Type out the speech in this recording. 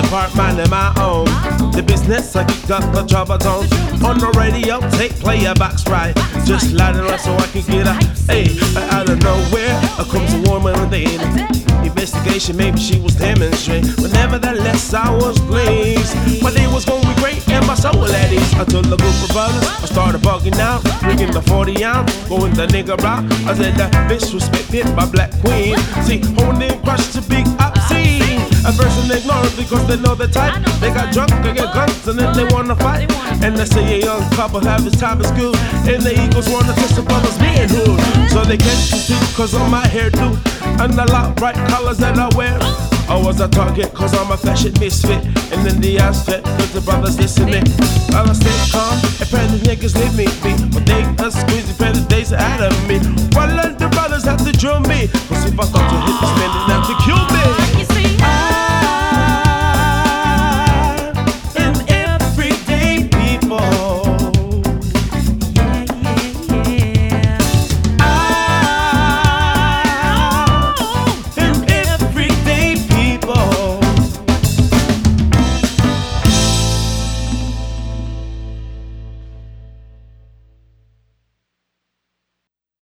part minding my own. The business, I got the trouble zones. On the radio, take player box right. Just light it up so I can get out. Hey, out of nowhere, comes a woman with the investigation. Maybe she was demonstrating. But nevertheless, I was pleased. My day was going to be great and my soul at ease. I told a group of brothers, I started bugging out, drinking the 40 ounce, going the nigga route. I said that bitch was spit by Black Queen. See, holding in crush to big obscene. A person ignorant because they know the type. They got drunk, they get guns, and then they wanna fight. And they say a young couple have his time is good, and the Eagles wanna test the brothers manhood. So they can't see cause of my hairdo and the lot bright colors that I wear. I was a target cause I'm a fashion misfit. And in the outset, cause the brothers listening. While I stay calm and pray the niggas leave me be. But they are squeezing the days out of me. Why let the brothers have to drill me? Cause if I start to hit the